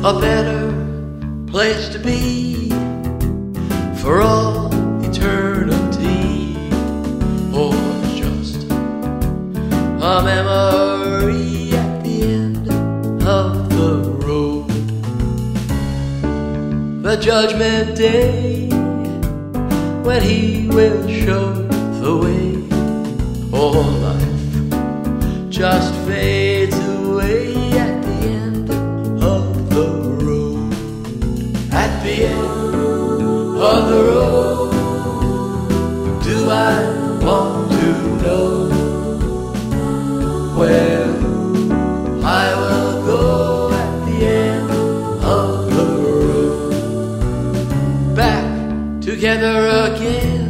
a better place to be for all eternity, or just a memory at the end of the road. The judgment day, when he will show the way, all life just fades away at the end of the road. At the end of the road, do I want to know where I will go at the end of the road? Back together again,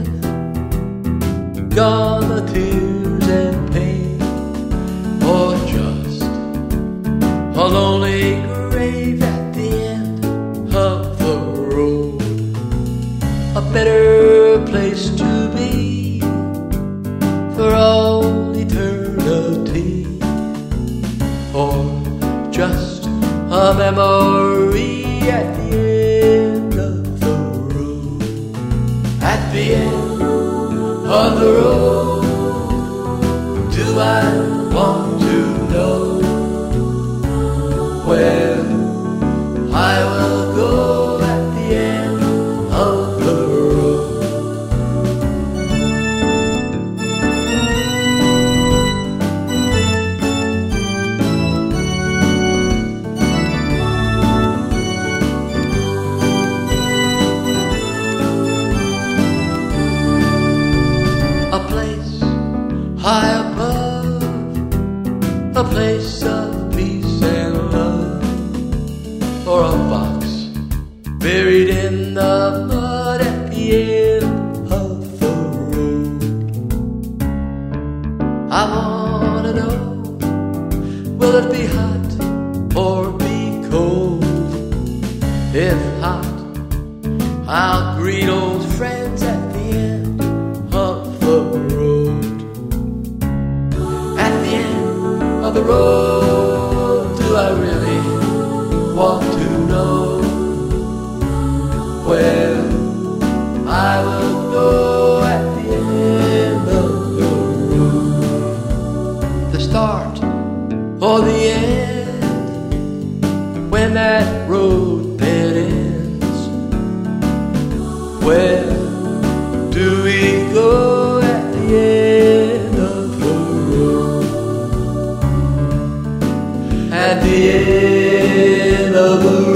gone the tears and pain, or just a lonely grave at the end of the road. A better place to be for all eternity, or just a memory at the end of the road. At the end of the road, do I want to know where I will go at the end of the road? A place high above, a place of peace and love, or a box buried in the mud at the end of the road. I wanna know, will it be hot or be cold? If hot, I'll greet old friends at the end of the road. At the end of the road, do I really want to know where I will go at the end of the road? The start or the end, when that road bed ends, where do we go at the end of the road? At the end of the road.